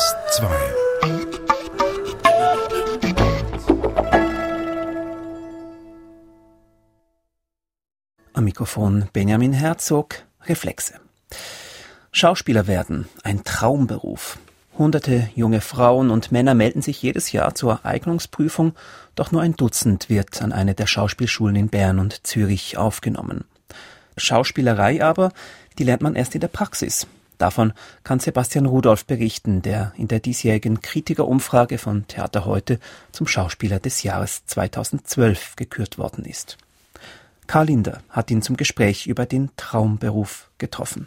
SRF 2. Am Mikrofon Benjamin Herzog, Reflexe. Schauspieler werden, ein Traumberuf. Hunderte junge Frauen und Männer melden sich jedes Jahr zur Eignungsprüfung, doch nur ein Dutzend wird an eine der Schauspielschulen in Bern und Zürich aufgenommen. Schauspielerei aber, die lernt man erst in der Praxis. Davon kann Sebastian Rudolph berichten, der in der diesjährigen Kritikerumfrage von Theater Heute zum Schauspieler des Jahres 2012 gekürt worden ist. Karl Linder hat ihn zum Gespräch über den Traumberuf getroffen.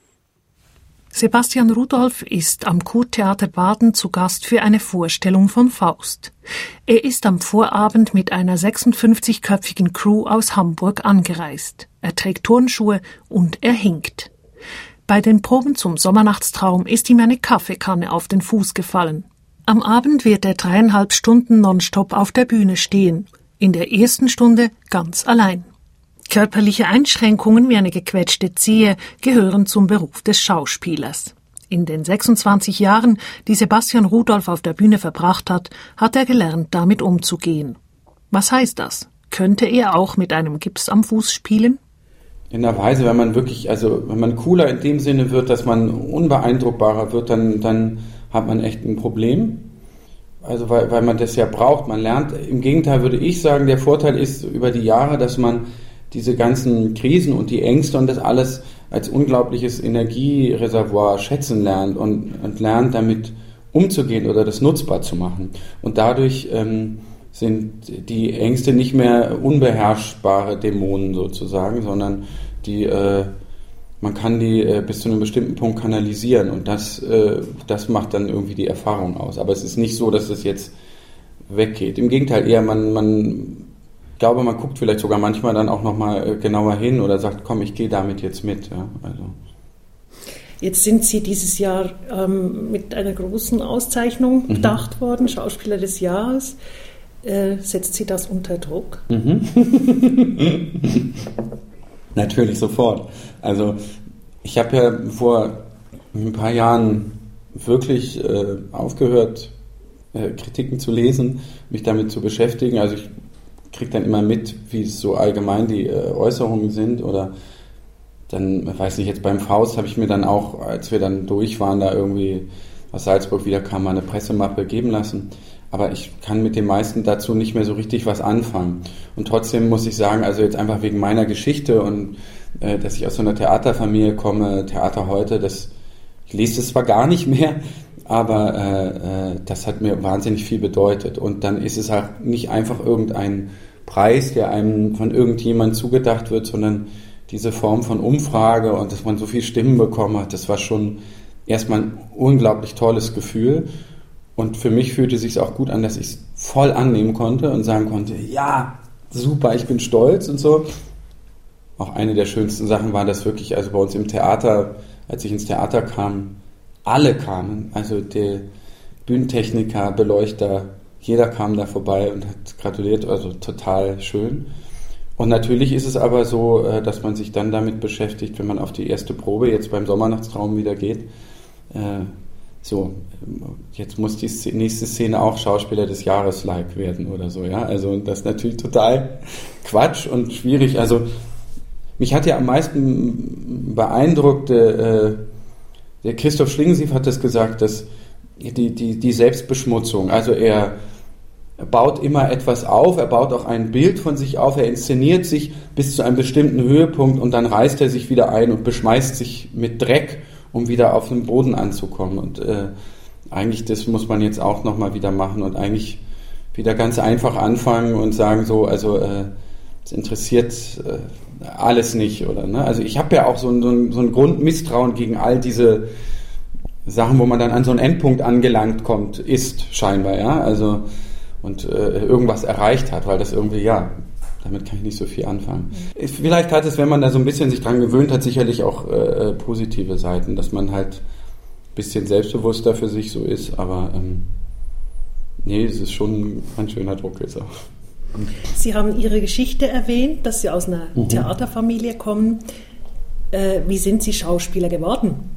Sebastian Rudolph ist am Kurtheater Baden zu Gast für eine Vorstellung von Faust. Er ist am Vorabend mit einer 56-köpfigen Crew aus Hamburg angereist. Er trägt Turnschuhe und er hinkt. Bei den Proben zum Sommernachtstraum ist ihm eine Kaffeekanne auf den Fuß gefallen. Am Abend wird er 3,5 Stunden nonstop auf der Bühne stehen. In der ersten Stunde ganz allein. Körperliche Einschränkungen wie eine gequetschte Zehe gehören zum Beruf des Schauspielers. In den 26 Jahren, die Sebastian Rudolph auf der Bühne verbracht hat, hat er gelernt, damit umzugehen. Was heißt das? Könnte er auch mit einem Gips am Fuß spielen? In der Weise, wenn man cooler in dem Sinne wird, dass man unbeeindruckbarer wird, dann hat man echt ein Problem. Also weil man das ja braucht, man lernt. Im Gegenteil würde ich sagen, der Vorteil ist über die Jahre, dass man diese ganzen Krisen und die Ängste und das alles als unglaubliches Energiereservoir schätzen lernt und lernt damit umzugehen oder das nutzbar zu machen. Und dadurch sind die Ängste nicht mehr unbeherrschbare Dämonen sozusagen, sondern man kann die bis zu einem bestimmten Punkt kanalisieren und das macht dann irgendwie die Erfahrung aus. Aber es ist nicht so, dass es jetzt weggeht. Im Gegenteil, eher ich glaube, man guckt vielleicht sogar manchmal dann auch nochmal genauer hin oder sagt, komm, ich gehe damit jetzt mit. Ja, also. Jetzt sind Sie dieses Jahr mit einer großen Auszeichnung bedacht worden, Schauspieler des Jahres. Setzt Sie das unter Druck? Natürlich, sofort. Also ich habe ja vor ein paar Jahren wirklich aufgehört, Kritiken zu lesen, mich damit zu beschäftigen. Also ich kriege dann immer mit, wie es so allgemein die Äußerungen sind oder dann, weiß nicht, jetzt beim Faust habe ich mir dann auch, als wir dann durch waren, da irgendwie aus Salzburg wieder kam, mal eine Pressemappe geben lassen. Aber ich kann mit den meisten dazu nicht mehr so richtig was anfangen. Und trotzdem muss ich sagen, also jetzt einfach wegen meiner Geschichte und dass ich aus so einer Theaterfamilie komme, Theater Heute, ich lese das zwar gar nicht mehr, aber das hat mir wahnsinnig viel bedeutet. Und dann ist es halt nicht einfach irgendein Preis, der einem von irgendjemand zugedacht wird, sondern diese Form von Umfrage und dass man so viele Stimmen bekommen hat, das war schon erstmal ein unglaublich tolles Gefühl. Und für mich fühlte es sich auch gut an, dass ich es voll annehmen konnte und sagen konnte, ja, super, ich bin stolz und so. Auch eine der schönsten Sachen war, dass wirklich, also bei uns im Theater, als ich ins Theater kam, alle kamen, also der Bühnentechniker, Beleuchter, jeder kam da vorbei und hat gratuliert, also total schön. Und natürlich ist es aber so, dass man sich dann damit beschäftigt, wenn man auf die erste Probe jetzt beim Sommernachtstraum wieder geht, jetzt muss die nächste Szene auch Schauspieler des Jahres-like werden oder so, ja. Also das ist natürlich total Quatsch und schwierig. Also mich hat ja am meisten beeindruckt, der Christoph Schlingensief hat das gesagt, dass die Selbstbeschmutzung, also er baut immer etwas auf, er baut auch ein Bild von sich auf, er inszeniert sich bis zu einem bestimmten Höhepunkt und dann reißt er sich wieder ein und beschmeißt sich mit Dreck, um wieder auf den Boden anzukommen. Und eigentlich, das muss man jetzt auch nochmal wieder machen und eigentlich wieder ganz einfach anfangen und sagen so, also es interessiert alles nicht, oder? Ne? Also ich habe ja auch so ein Grundmisstrauen gegen all diese Sachen, wo man dann an so einen Endpunkt angelangt kommt, ist scheinbar, ja, also und irgendwas erreicht hat, weil das irgendwie, ja, damit kann ich nicht so viel anfangen. Vielleicht hat es, wenn man da so ein bisschen sich dran gewöhnt hat, sicherlich auch positive Seiten, dass man halt ein bisschen selbstbewusster für sich so ist, aber nee, es ist schon ein schöner Druck jetzt auch. Sie haben Ihre Geschichte erwähnt, dass Sie aus einer Theaterfamilie kommen. Wie sind Sie Schauspieler geworden?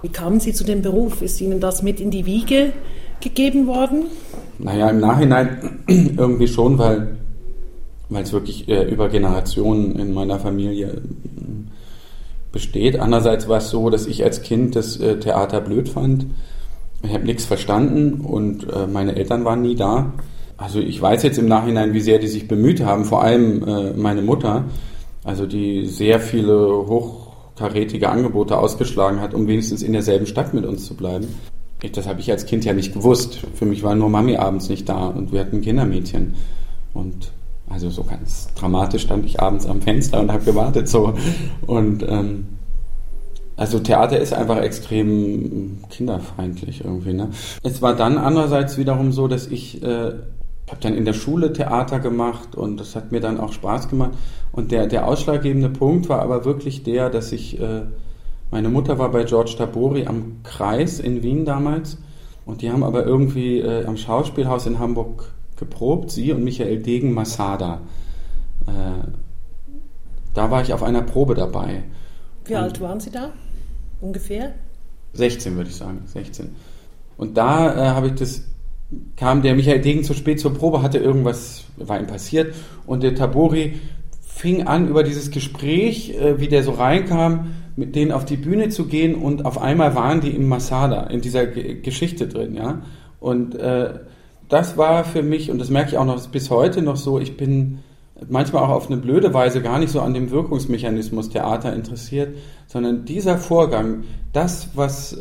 Wie kamen Sie zu dem Beruf? Ist Ihnen das mit in die Wiege gegeben worden? Naja, im Nachhinein irgendwie schon, weil es wirklich über Generationen in meiner Familie besteht. Andererseits war es so, dass ich als Kind das Theater blöd fand. Ich habe nichts verstanden und meine Eltern waren nie da. Also ich weiß jetzt im Nachhinein, wie sehr die sich bemüht haben, vor allem meine Mutter, also die sehr viele hochkarätige Angebote ausgeschlagen hat, um wenigstens in derselben Stadt mit uns zu bleiben. Das habe ich als Kind ja nicht gewusst. Für mich war nur Mami abends nicht da und wir hatten ein Kindermädchen. Und also so ganz dramatisch stand ich abends am Fenster und habe gewartet so. Und also Theater ist einfach extrem kinderfeindlich irgendwie. Ne? Es war dann andererseits wiederum so, dass ich habe dann in der Schule Theater gemacht und das hat mir dann auch Spaß gemacht. Und der ausschlaggebende Punkt war aber wirklich der, dass ich, meine Mutter war bei George Tabori am Kreis in Wien damals und die haben aber irgendwie am Schauspielhaus in Hamburg geprobt, sie und Michael Degen Masada. Da war ich auf einer Probe dabei. Wie alt waren Sie da? Ungefähr? 16 würde ich sagen, 16. Und da kam der Michael Degen zu spät zur Probe, hatte irgendwas, war ihm passiert und der Tabori fing an, über dieses Gespräch, wie der so reinkam, mit denen auf die Bühne zu gehen und auf einmal waren die im Masada, in dieser Geschichte drin, ja. Und das war für mich, und das merke ich auch noch bis heute noch so, ich bin manchmal auch auf eine blöde Weise gar nicht so an dem Wirkungsmechanismus Theater interessiert, sondern dieser Vorgang, das, was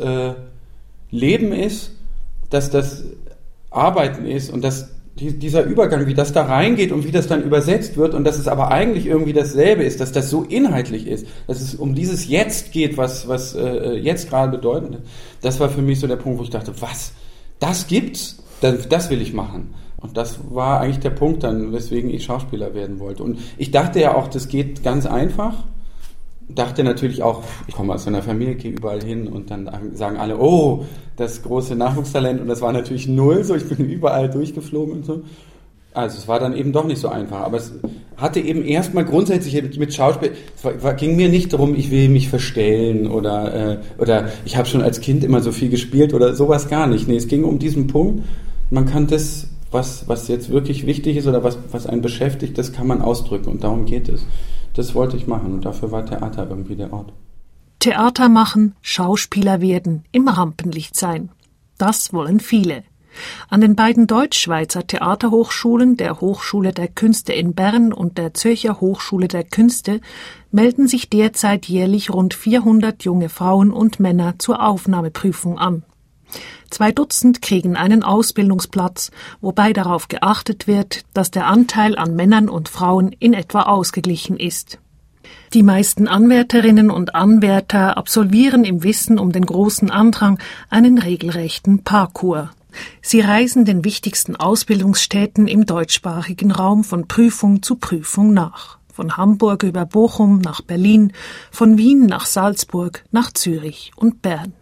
Leben ist, dass das Arbeiten ist und dass dieser Übergang, wie das da reingeht und wie das dann übersetzt wird und dass es aber eigentlich irgendwie dasselbe ist, dass das so inhaltlich ist, dass es um dieses Jetzt geht, was jetzt gerade bedeutend ist. Das war für mich so der Punkt, wo ich dachte, was, das gibt's? Das will ich machen. Und das war eigentlich der Punkt dann, weswegen ich Schauspieler werden wollte. Und ich dachte ja auch, das geht ganz einfach. Dachte natürlich auch, ich komme aus einer Familie, gehe überall hin und dann sagen alle, oh, das große Nachwuchstalent. Und das war natürlich null, so ich bin überall durchgeflogen und so. Also es war dann eben doch nicht so einfach. Aber es hatte eben erstmal grundsätzlich mit Schauspiel, ging mir nicht darum, ich will mich verstellen oder ich habe schon als Kind immer so viel gespielt oder sowas gar nicht. Nee, es ging um diesen Punkt, man kann das, was jetzt wirklich wichtig ist oder was einen beschäftigt, das kann man ausdrücken und darum geht es. Das wollte ich machen und dafür war Theater irgendwie der Ort. Theater machen, Schauspieler werden, im Rampenlicht sein. Das wollen viele. An den beiden Deutschschweizer Theaterhochschulen, der Hochschule der Künste in Bern und der Zürcher Hochschule der Künste, melden sich derzeit jährlich rund 400 junge Frauen und Männer zur Aufnahmeprüfung an. 2 Dutzend kriegen einen Ausbildungsplatz, wobei darauf geachtet wird, dass der Anteil an Männern und Frauen in etwa ausgeglichen ist. Die meisten Anwärterinnen und Anwärter absolvieren im Wissen um den großen Andrang einen regelrechten Parcours. Sie reisen den wichtigsten Ausbildungsstätten im deutschsprachigen Raum von Prüfung zu Prüfung nach. Von Hamburg über Bochum nach Berlin, von Wien nach Salzburg, nach Zürich und Bern.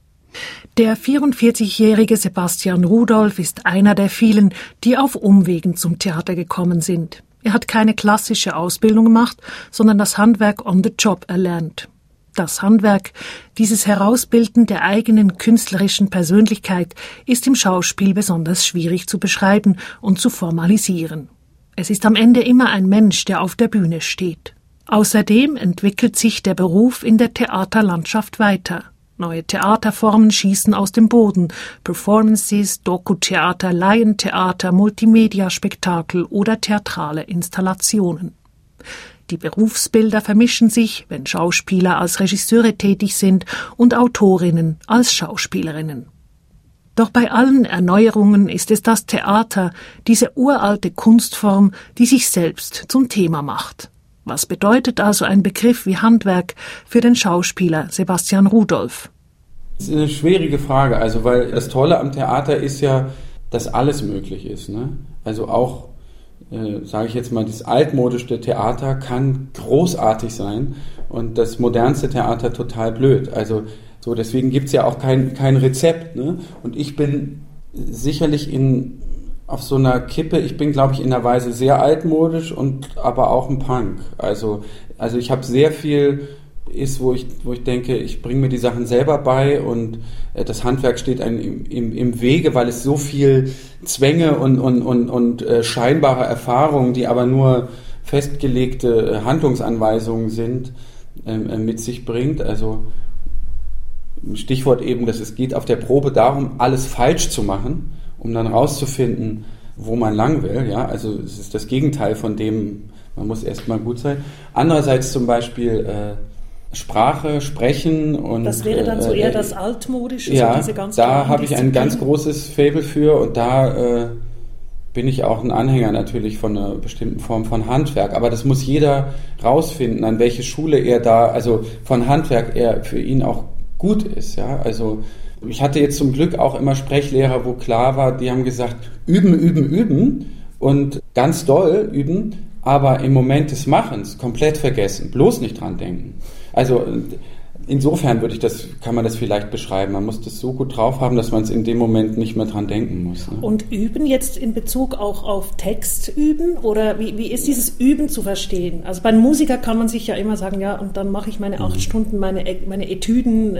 Der 44-jährige Sebastian Rudolph ist einer der vielen, die auf Umwegen zum Theater gekommen sind. Er hat keine klassische Ausbildung gemacht, sondern das Handwerk on the job erlernt. Das Handwerk, dieses Herausbilden der eigenen künstlerischen Persönlichkeit, ist im Schauspiel besonders schwierig zu beschreiben und zu formalisieren. Es ist am Ende immer ein Mensch, der auf der Bühne steht. Außerdem entwickelt sich der Beruf in der Theaterlandschaft weiter. Neue Theaterformen schießen aus dem Boden, Performances, Doku-Theater, Laientheater, Multimedia-Spektakel oder theatrale Installationen. Die Berufsbilder vermischen sich, wenn Schauspieler als Regisseure tätig sind und Autorinnen als Schauspielerinnen. Doch bei allen Erneuerungen ist es das Theater, diese uralte Kunstform, die sich selbst zum Thema macht. Was bedeutet also ein Begriff wie Handwerk für den Schauspieler Sebastian Rudolph? Das ist eine schwierige Frage, also weil das Tolle am Theater ist ja, dass alles möglich ist. Ne? Also auch, sage ich jetzt mal, das altmodischste Theater kann großartig sein und das modernste Theater total blöd. Also so deswegen gibt es ja auch kein Rezept. Ne? Und ich bin sicherlich auf so einer Kippe, ich bin, glaube ich, in der Weise sehr altmodisch und aber auch ein Punk. Also ich habe sehr viel ist, wo ich denke, ich bringe mir die Sachen selber bei und das Handwerk steht einem im Wege, weil es so viel Zwänge und scheinbare Erfahrungen, die aber nur festgelegte Handlungsanweisungen sind, mit sich bringt. Also Stichwort eben, dass es geht auf der Probe darum, alles falsch zu machen, um dann rauszufinden, wo man lang will. Ja? Also es ist das Gegenteil von dem, man muss erstmal gut sein. Andererseits zum Beispiel Sprache, Sprechen und... Das wäre dann so eher das Altmodische, ja, so diese ganz da habe ich ein ganz großes Faible für und da bin ich auch ein Anhänger natürlich von einer bestimmten Form von Handwerk. Aber das muss jeder rausfinden, an welche Schule er da, also von Handwerk er für ihn auch gut ist. Ja? Also ich hatte jetzt zum Glück auch immer Sprechlehrer, wo klar war, die haben gesagt, üben und ganz doll üben, aber im Moment des Machens komplett vergessen, bloß nicht dran denken. Also insofern kann man das vielleicht beschreiben. Man muss das so gut drauf haben, dass man es in dem Moment nicht mehr dran denken muss. Ne? Und üben jetzt in Bezug auch auf Text üben? Oder wie ist dieses Üben zu verstehen? Also bei einem Musiker kann man sich ja immer sagen, ja, und dann mache ich meine 8 Stunden, meine Etüden.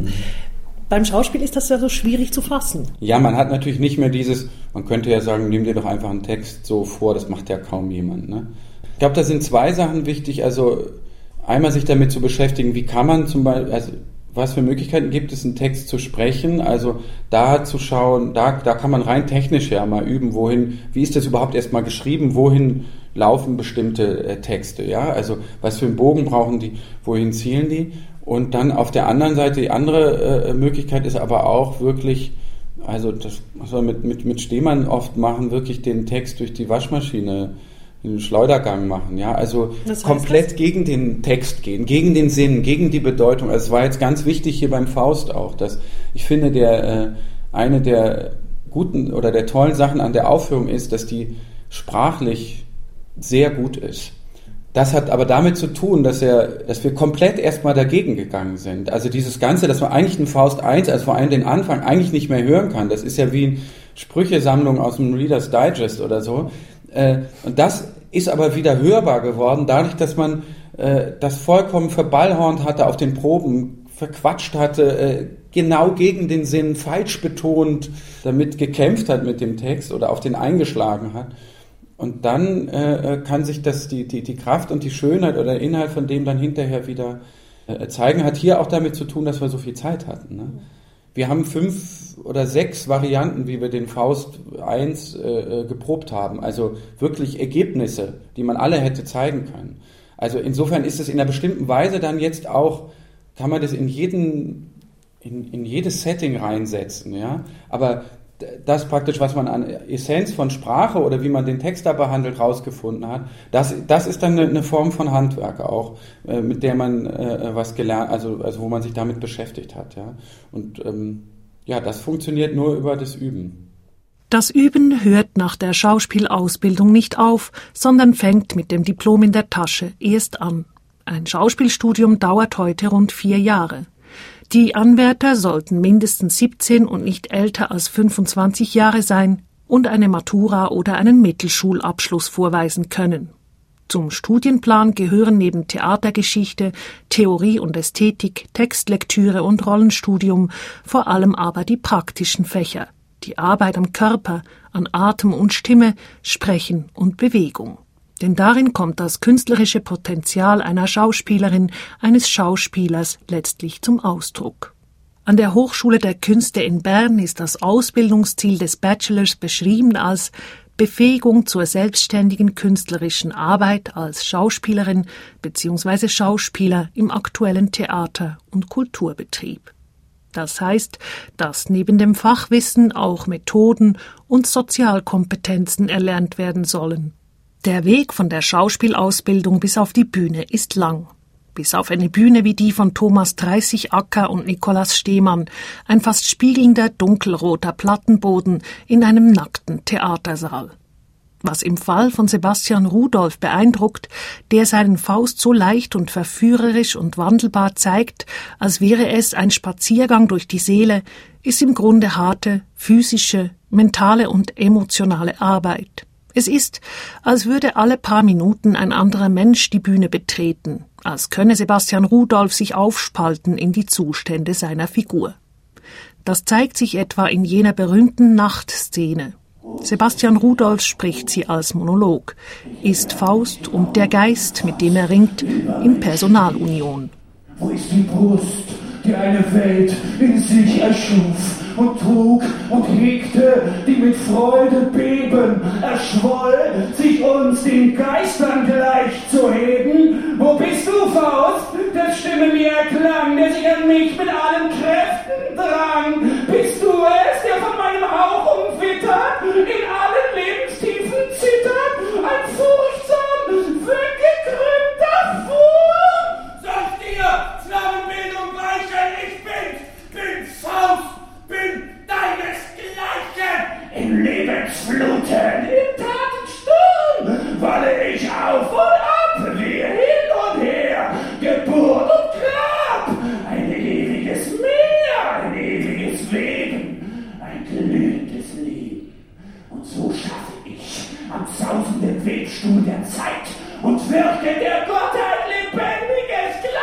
Beim Schauspiel ist das ja so schwierig zu fassen. Ja, man hat natürlich nicht mehr man könnte ja sagen, nimm dir doch einfach einen Text so vor, das macht ja kaum jemand. Ne? Ich glaube, da sind 2 Sachen wichtig. Also einmal sich damit zu beschäftigen, wie kann man zum Beispiel, also was für Möglichkeiten gibt es, einen Text zu sprechen, also da zu schauen, da kann man rein technisch ja mal üben, wie ist das überhaupt erstmal geschrieben, wohin laufen bestimmte Texte, ja, also was für einen Bogen brauchen die, wohin zielen die? Und dann auf der anderen Seite, die andere Möglichkeit ist aber auch wirklich, also das was wir mit Stehmann oft machen, wirklich den Text durch die Waschmaschine in den Schleudergang machen, ja, also komplett gegen den Text gehen, gegen den Sinn, gegen die Bedeutung. Also es war jetzt ganz wichtig hier beim Faust auch, dass ich finde, eine der guten oder der tollen Sachen an der Aufführung ist, dass die sprachlich sehr gut ist. Das hat aber damit zu tun, dass wir komplett erstmal dagegen gegangen sind. Also dieses Ganze, dass man eigentlich den Faust 1, also vor allem den Anfang, eigentlich nicht mehr hören kann. Das ist ja wie eine Sprüchesammlung aus dem Reader's Digest oder so. Und das ist aber wieder hörbar geworden, dadurch, dass man das vollkommen verballhornt hatte auf den Proben, verquatscht hatte, genau gegen den Sinn, falsch betont, damit gekämpft hat mit dem Text oder auf den eingeschlagen hat. Und dann kann sich das die Kraft und die Schönheit oder der Inhalt von dem dann hinterher wieder zeigen. Hat hier auch damit zu tun, dass wir so viel Zeit hatten. Ne? Wir haben 5 oder 6 Varianten, wie wir den Faust 1 geprobt haben. Also wirklich Ergebnisse, die man alle hätte zeigen können. Also insofern ist es in einer bestimmten Weise dann jetzt auch, kann man das in jedes Setting reinsetzen. Ja? Aber das praktisch, was man an Essenz von Sprache oder wie man den Text da behandelt, rausgefunden hat, das ist dann eine Form von Handwerk auch, mit der man was gelernt, also wo man sich damit beschäftigt hat. Ja? Und das funktioniert nur über das Üben. Das Üben hört nach der Schauspielausbildung nicht auf, sondern fängt mit dem Diplom in der Tasche erst an. Ein Schauspielstudium dauert heute rund 4 Jahre. Die Anwärter sollten mindestens 17 und nicht älter als 25 Jahre sein und eine Matura oder einen Mittelschulabschluss vorweisen können. Zum Studienplan gehören neben Theatergeschichte, Theorie und Ästhetik, Textlektüre und Rollenstudium vor allem aber die praktischen Fächer, die Arbeit am Körper, an Atem und Stimme, Sprechen und Bewegung. Denn darin kommt das künstlerische Potenzial einer Schauspielerin, eines Schauspielers letztlich zum Ausdruck. An der Hochschule der Künste in Bern ist das Ausbildungsziel des Bachelors beschrieben als Befähigung zur selbstständigen künstlerischen Arbeit als Schauspielerin bzw. Schauspieler im aktuellen Theater- und Kulturbetrieb. Das heißt, dass neben dem Fachwissen auch Methoden und Sozialkompetenzen erlernt werden sollen. Der Weg von der Schauspielausbildung bis auf die Bühne ist lang. Bis auf eine Bühne wie die von Thomas Dreißigacker und Nikolaus Stehmann, ein fast spiegelnder dunkelroter Plattenboden in einem nackten Theatersaal. Was im Fall von Sebastian Rudolph beeindruckt, der seinen Faust so leicht und verführerisch und wandelbar zeigt, als wäre es ein Spaziergang durch die Seele, ist im Grunde harte, physische, mentale und emotionale Arbeit. Es ist, als würde alle paar Minuten ein anderer Mensch die Bühne betreten, als könne Sebastian Rudolph sich aufspalten in die Zustände seiner Figur. Das zeigt sich etwa in jener berühmten Nachtszene. Sebastian Rudolph spricht sie als Monolog, ist Faust und der Geist, mit dem er ringt, in Personalunion. Wo ist die Brust, die eine Welt in sich erschuf und trug und hegte, die mit Freude beben erschwoll, sich uns den Geistern gleich zu heben? Wo bist du, Faust, der Stimme mir erklang, der sich an mich mit allen Kräften drang? Bist du es, der von meinem Hauch umwittert, in allen Lebenstiefen zittert, ein furchtsam weggekrümmter Fuhr? Sagt ihr, Flammenbildung gleichen, ich bin Faust, bin deinesgleichen. In Lebensfluten, in Tatensturm, walle ich auf und ab, wir hin und her, Geburt und Grab, ein ewiges Meer, ein ewiges Weben, ein glühendes Leben. Und so schaffe ich am sausenden Webstuhl der Zeit und wirke der Gottheit lebendiges Kleid.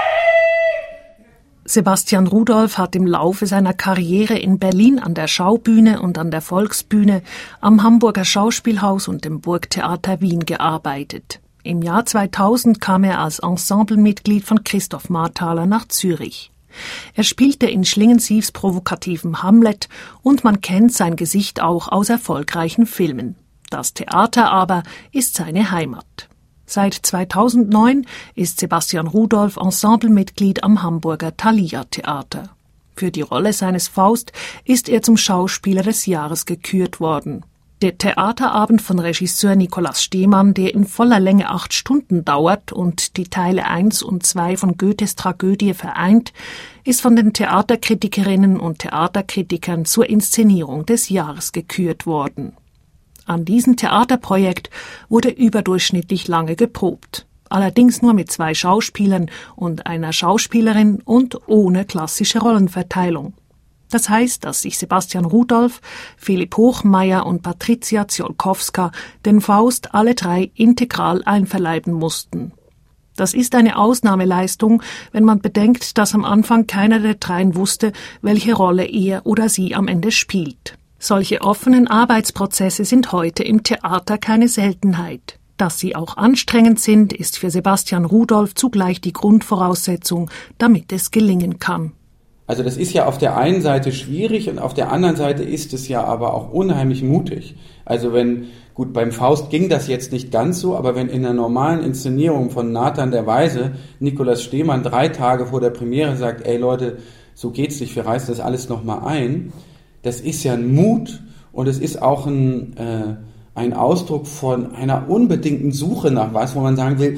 Sebastian Rudolph hat im Laufe seiner Karriere in Berlin an der Schaubühne und an der Volksbühne, am Hamburger Schauspielhaus und dem Burgtheater Wien gearbeitet. Im Jahr 2000 kam er als Ensemblemitglied von Christoph Marthaler nach Zürich. Er spielte in Schlingensiefs provokativem Hamlet und man kennt sein Gesicht auch aus erfolgreichen Filmen. Das Theater aber ist seine Heimat. Seit 2009 ist Sebastian Rudolph Ensemblemitglied am Hamburger Thalia Theater. Für die Rolle seines Faust ist er zum Schauspieler des Jahres gekürt worden. Der Theaterabend von Regisseur Nikolaus Stehmann, der in voller Länge 8 Stunden dauert und die Teile 1 und 2 von Goethes Tragödie vereint, ist von den Theaterkritikerinnen und Theaterkritikern zur Inszenierung des Jahres gekürt worden. An diesem Theaterprojekt wurde überdurchschnittlich lange geprobt. Allerdings nur mit 2 Schauspielern und einer Schauspielerin und ohne klassische Rollenverteilung. Das heißt, dass sich Sebastian Rudolph, Philipp Hochmeier und Patricia Ziolkowska den Faust alle 3 integral einverleiben mussten. Das ist eine Ausnahmeleistung, wenn man bedenkt, dass am Anfang keiner der 3 wusste, welche Rolle er oder sie am Ende spielt. Solche offenen Arbeitsprozesse sind heute im Theater keine Seltenheit. Dass sie auch anstrengend sind, ist für Sebastian Rudolph zugleich die Grundvoraussetzung, damit es gelingen kann. Also das ist ja auf der einen Seite schwierig und auf der anderen Seite ist es ja aber auch unheimlich mutig. Also beim Faust ging das jetzt nicht ganz so, aber wenn in der normalen Inszenierung von Nathan der Weise Nikolaus Stehmann 3 Tage vor der Premiere sagt, ey Leute, so geht's nicht, wir reißen das alles nochmal ein, das ist ja ein Mut und es ist auch ein Ausdruck von einer unbedingten Suche nach was, wo man sagen will,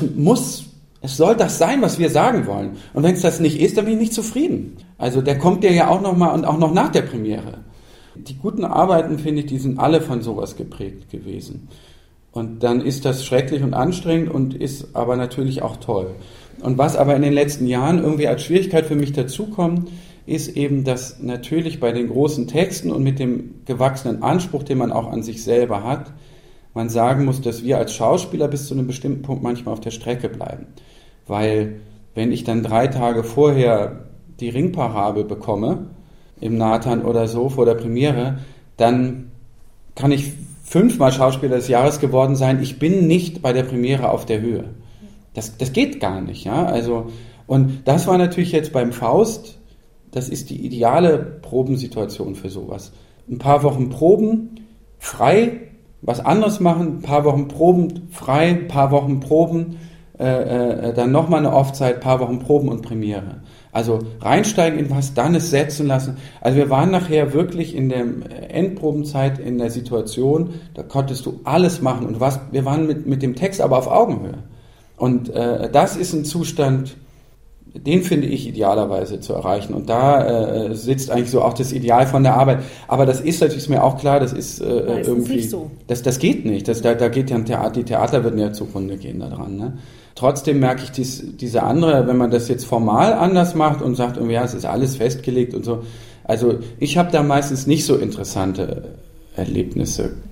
es soll das sein, was wir sagen wollen. Und wenn es das nicht ist, dann bin ich nicht zufrieden. Also der kommt ja auch noch mal und auch noch nach der Premiere. Die guten Arbeiten, finde ich, die sind alle von sowas geprägt gewesen. Und dann ist das schrecklich und anstrengend und ist aber natürlich auch toll. Und was aber in den letzten Jahren irgendwie als Schwierigkeit für mich dazukommt, ist eben, dass natürlich bei den großen Texten und mit dem gewachsenen Anspruch, den man auch an sich selber hat, man sagen muss, dass wir als Schauspieler bis zu einem bestimmten Punkt manchmal auf der Strecke bleiben. Weil wenn ich dann 3 Tage vorher die Ringparade bekomme, im Nathan oder so, vor der Premiere, dann kann ich 5-mal Schauspieler des Jahres geworden sein. Ich bin nicht bei der Premiere auf der Höhe. Das geht gar nicht, ja. Also, und das war natürlich jetzt beim Faust, das ist die ideale Probensituation für sowas. Ein paar Wochen Proben, frei, was anderes machen, ein paar Wochen Proben, frei, ein paar Wochen Proben, dann nochmal eine Off-Zeit, ein paar Wochen Proben und Premiere. Also reinsteigen in was, dann es setzen lassen. Also wir waren nachher wirklich in der Endprobenzeit in der Situation, da konntest du alles machen. Und wir waren mit dem Text aber auf Augenhöhe. Und das ist ein Zustand, den finde ich idealerweise zu erreichen. Und da sitzt eigentlich so auch das Ideal von der Arbeit. Aber das ist natürlich, ist mir auch klar, das ist irgendwie nicht so. Das geht nicht. Da geht ja die Theater würden ja zugrunde gehen daran. Ne? Trotzdem merke ich diese andere, wenn man das jetzt formal anders macht und sagt, ja, es ist alles festgelegt und so. Also ich habe da meistens nicht so interessante Erlebnisse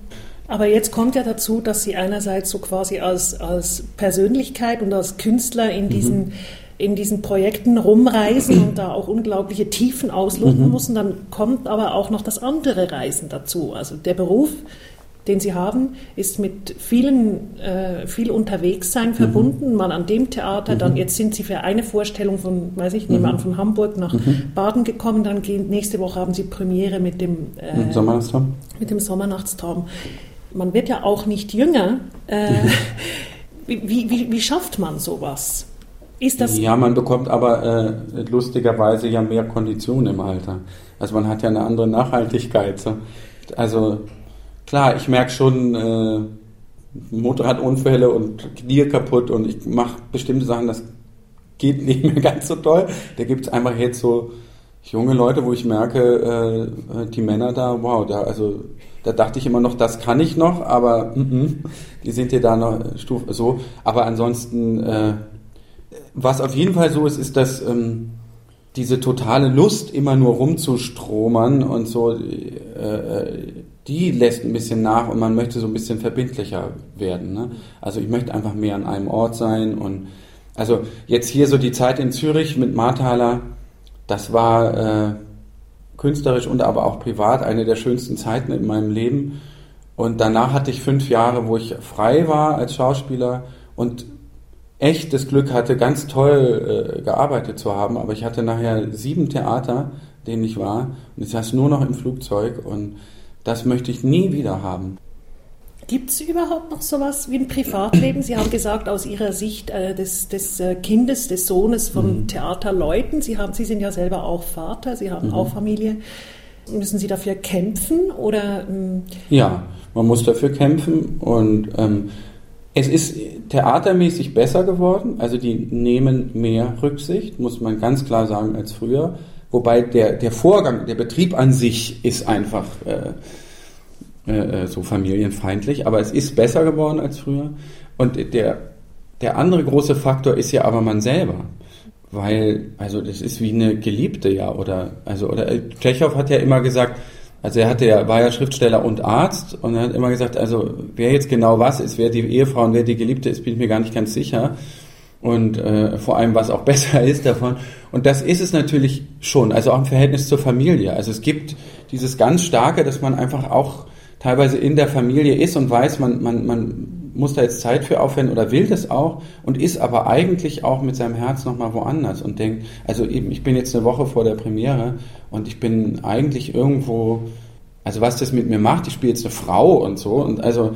Aber jetzt kommt ja dazu, dass Sie einerseits so quasi als Persönlichkeit und als Künstler in diesen Projekten rumreisen und da auch unglaubliche Tiefen ausloten müssen. Dann kommt aber auch noch das andere Reisen dazu. Also der Beruf, den Sie haben, ist mit viel Unterwegssein verbunden. Mal an dem Theater, dann jetzt sind Sie für eine Vorstellung von, nehme an, von Hamburg nach Baden gekommen. Dann nächste Woche haben Sie Premiere mit dem Sommernachtstraum. Mit dem Sommernachtstraum. Man wird ja auch nicht jünger. Wie schafft man sowas? Ist das ja, man bekommt aber lustigerweise ja mehr Kondition im Alter. Also man hat ja eine andere Nachhaltigkeit. So. Also klar, ich merke schon Motorradunfälle und Knie kaputt und ich mache bestimmte Sachen, das geht nicht mehr ganz so toll. Da gibt es einfach jetzt so junge Leute, wo ich merke, die Männer da, wow, da dachte ich immer noch, das kann ich noch, aber die sind ja da noch so. Aber ansonsten, was auf jeden Fall so ist, dass diese totale Lust, immer nur rumzustromern und so, die lässt ein bisschen nach und man möchte so ein bisschen verbindlicher werden. Ne? Also ich möchte einfach mehr an einem Ort sein und also jetzt hier so die Zeit in Zürich mit Marthaler, das war künstlerisch und aber auch privat eine der schönsten Zeiten in meinem Leben. Und danach hatte ich 5 Jahre, wo ich frei war als Schauspieler und echt das Glück hatte, ganz toll gearbeitet zu haben. Aber ich hatte nachher 7 Theater, denen ich war. Und ich saß nur noch im Flugzeug und das möchte ich nie wieder haben. Gibt es überhaupt noch sowas wie ein Privatleben? Sie haben gesagt, aus Ihrer Sicht des Kindes, des Sohnes von Theaterleuten, Sie sind ja selber auch Vater, Sie haben auch Familie. Müssen Sie dafür kämpfen? Oder? Ja, man muss dafür kämpfen und es ist theatermäßig besser geworden. Also die nehmen mehr Rücksicht, muss man ganz klar sagen, als früher. Wobei der Vorgang, der Betrieb an sich ist einfach so familienfeindlich, aber es ist besser geworden als früher. Und der andere große Faktor ist ja aber man selber, weil, also das ist wie eine Geliebte, ja, oder Tschechow hat ja immer gesagt, also war ja Schriftsteller und Arzt und er hat immer gesagt, also wer jetzt genau was ist, wer die Ehefrau und wer die Geliebte ist, bin ich mir gar nicht ganz sicher. Und vor allem, was auch besser ist davon. Und das ist es natürlich schon, also auch im Verhältnis zur Familie. Also es gibt dieses ganz Starke, dass man einfach auch teilweise in der Familie ist und weiß, man muss da jetzt Zeit für aufwenden oder will das auch und ist aber eigentlich auch mit seinem Herz nochmal woanders und denkt, also eben, ich bin jetzt eine Woche vor der Premiere und ich bin eigentlich irgendwo, also was das mit mir macht, ich spiele jetzt eine Frau und so und also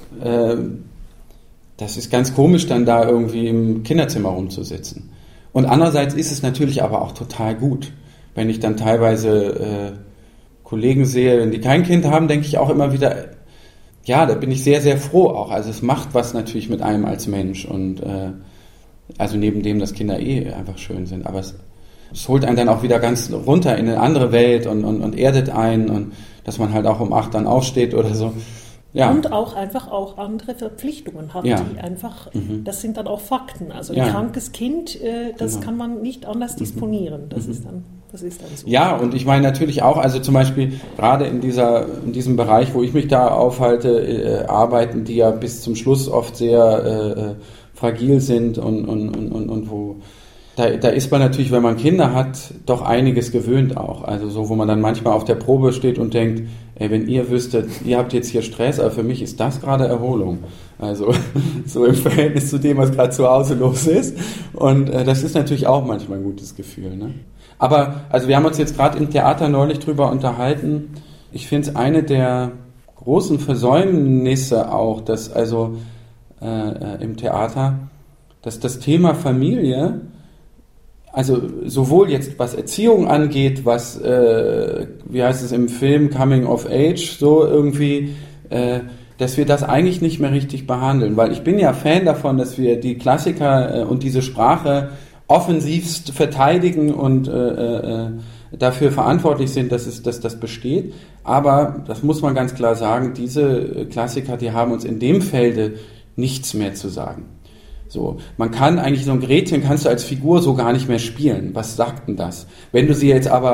das ist ganz komisch, dann da irgendwie im Kinderzimmer rumzusitzen. Und andererseits ist es natürlich aber auch total gut, wenn ich dann teilweise Kollegen sehe, wenn die kein Kind haben, denke ich auch immer wieder, ja, da bin ich sehr, sehr froh auch. Also es macht was natürlich mit einem als Mensch und also neben dem, dass Kinder einfach schön sind, aber es holt einen dann auch wieder ganz runter in eine andere Welt und erdet einen und dass man halt auch um 8 dann aufsteht oder so. Ja. Und auch einfach auch andere Verpflichtungen hat, die einfach, das sind dann auch Fakten. Also ein krankes Kind, das kann man nicht anders disponieren. Das ist dann so. Ja, und ich meine natürlich auch, also zum Beispiel gerade in diesem Bereich, wo ich mich da aufhalte, arbeiten die ja bis zum Schluss oft sehr fragil sind und wo da ist man natürlich, wenn man Kinder hat, doch einiges gewöhnt auch. Also so, wo man dann manchmal auf der Probe steht und denkt, ey, wenn ihr wüsstet, ihr habt jetzt hier Stress, aber für mich ist das gerade Erholung. Also so im Verhältnis zu dem, was gerade zu Hause los ist. Und das ist natürlich auch manchmal ein gutes Gefühl. Ne? Aber also wir haben uns jetzt gerade im Theater neulich drüber unterhalten. Ich finde es eine der großen Versäumnisse auch, dass also im Theater, dass das Thema Familie, also sowohl jetzt was Erziehung angeht, was, wie heißt es im Film, Coming of Age, so irgendwie, dass wir das eigentlich nicht mehr richtig behandeln. Weil ich bin ja Fan davon, dass wir die Klassiker und diese Sprache offensivst verteidigen und dafür verantwortlich sind, dass das besteht. Aber, das muss man ganz klar sagen, diese Klassiker, die haben uns in dem Felde nichts mehr zu sagen. So, man kann eigentlich so ein Gretchen kannst du als Figur so gar nicht mehr spielen. Was sagt denn das? Wenn du sie jetzt aber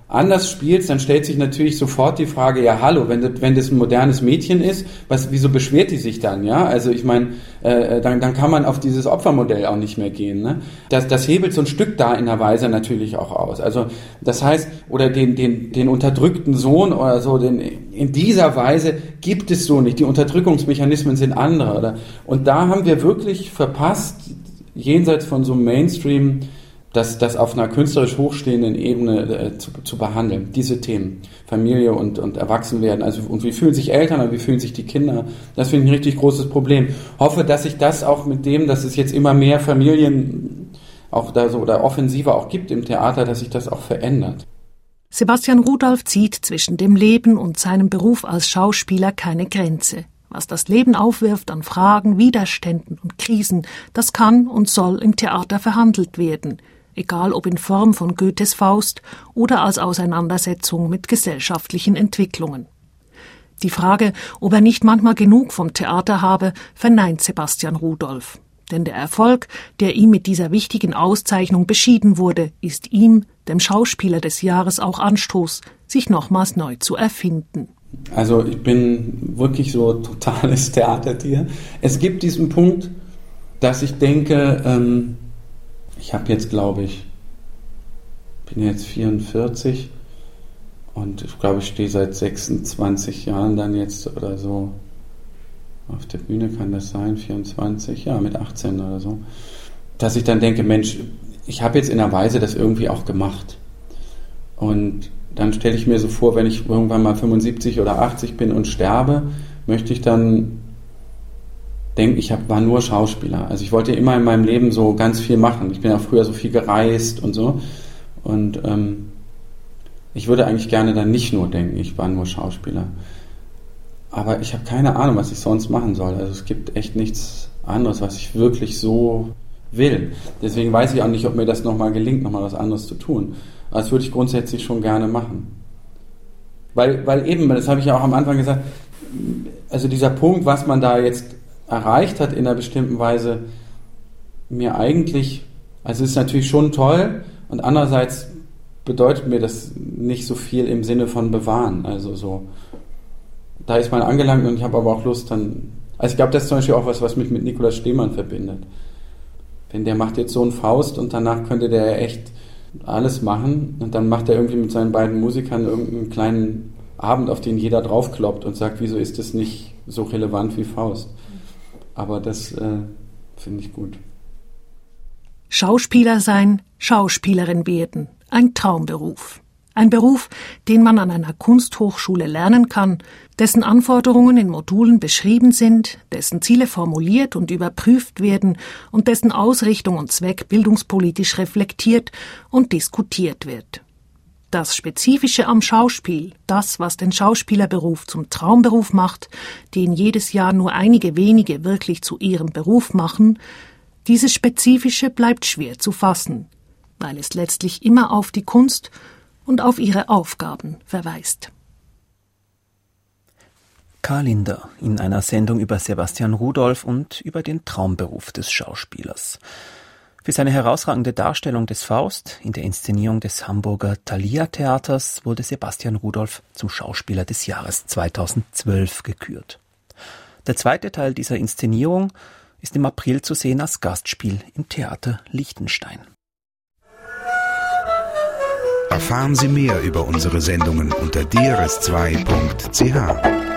anders spielst, dann stellt sich natürlich sofort die Frage, ja hallo, wenn das ein modernes Mädchen ist, wieso beschwert die sich dann, ja? Also ich meine, dann kann man auf dieses Opfermodell auch nicht mehr gehen, ne? Das hebelt so ein Stück da in der Weise natürlich auch aus. Also das heißt, oder den unterdrückten Sohn oder so, in dieser Weise gibt es so nicht. Die Unterdrückungsmechanismen sind andere, oder? Und da haben wir wirklich verpasst, jenseits von so einem Mainstream, das auf einer künstlerisch hochstehenden Ebene zu behandeln, diese Themen, Familie und Erwachsenwerden, also und wie fühlen sich Eltern und wie fühlen sich die Kinder, das finde ich ein richtig großes Problem. Hoffe, dass sich das auch mit dem, dass es jetzt immer mehr Familien auch da so oder offensiver auch gibt im Theater, dass sich das auch verändert. Sebastian Rudolph zieht zwischen dem Leben und seinem Beruf als Schauspieler keine Grenze. Was das Leben aufwirft an Fragen, Widerständen und Krisen, das kann und soll im Theater verhandelt werden, egal ob in Form von Goethes Faust oder als Auseinandersetzung mit gesellschaftlichen Entwicklungen. Die Frage, ob er nicht manchmal genug vom Theater habe, verneint Sebastian Rudolph. Denn der Erfolg, der ihm mit dieser wichtigen Auszeichnung beschieden wurde, ist ihm, dem Schauspieler des Jahres, auch Anstoß, sich nochmals neu zu erfinden. Also ich bin wirklich so totales Theatertier. Es gibt diesen Punkt, dass ich denke, ich habe jetzt, glaube ich, bin jetzt 44 und ich glaube, ich stehe seit 26 Jahren dann jetzt oder so auf der Bühne, kann das sein, 24, ja, mit 18 oder so, dass ich dann denke, Mensch, ich habe jetzt in der Weise das irgendwie auch gemacht. Und dann stelle ich mir so vor, wenn ich irgendwann mal 75 oder 80 bin und sterbe, möchte ich dann denken, ich war nur Schauspieler. Also ich wollte immer in meinem Leben so ganz viel machen. Ich bin ja früher so viel gereist und so. Und ich würde eigentlich gerne dann nicht nur denken, ich war nur Schauspieler. Aber ich habe keine Ahnung, was ich sonst machen soll. Also es gibt echt nichts anderes, was ich wirklich so will. Deswegen weiß ich auch nicht, ob mir das nochmal gelingt, nochmal was anderes zu tun. Aber das würde ich grundsätzlich schon gerne machen. Weil eben, das habe ich ja auch am Anfang gesagt, also dieser Punkt, was man da jetzt erreicht hat in einer bestimmten Weise, mir eigentlich, also es ist natürlich schon toll und andererseits bedeutet mir das nicht so viel im Sinne von bewahren. Also so, da ist man angelangt und ich habe aber auch Lust dann, also ich glaube, das ist zum Beispiel auch was mich mit Nikolaus Stehmann verbindet. Wenn der macht jetzt so einen Faust und danach könnte der echt alles machen und dann macht er irgendwie mit seinen beiden Musikern irgendeinen kleinen Abend, auf den jeder draufkloppt und sagt, wieso ist das nicht so relevant wie Faust? Aber das finde ich gut. Schauspieler sein, Schauspielerin werden, ein Traumberuf. Ein Beruf, den man an einer Kunsthochschule lernen kann, dessen Anforderungen in Modulen beschrieben sind, dessen Ziele formuliert und überprüft werden und dessen Ausrichtung und Zweck bildungspolitisch reflektiert und diskutiert wird. Das Spezifische am Schauspiel, das, was den Schauspielerberuf zum Traumberuf macht, den jedes Jahr nur einige wenige wirklich zu ihrem Beruf machen, dieses Spezifische bleibt schwer zu fassen, weil es letztlich immer auf die Kunst und auf ihre Aufgaben verweist. Karl Linder in einer Sendung über Sebastian Rudolph und über den Traumberuf des Schauspielers. Für seine herausragende Darstellung des Faust in der Inszenierung des Hamburger Thalia-Theaters wurde Sebastian Rudolph zum Schauspieler des Jahres 2012 gekürt. Der zweite Teil dieser Inszenierung ist im April zu sehen als Gastspiel im Theater Liechtenstein. Erfahren Sie mehr über unsere Sendungen unter drs2.ch.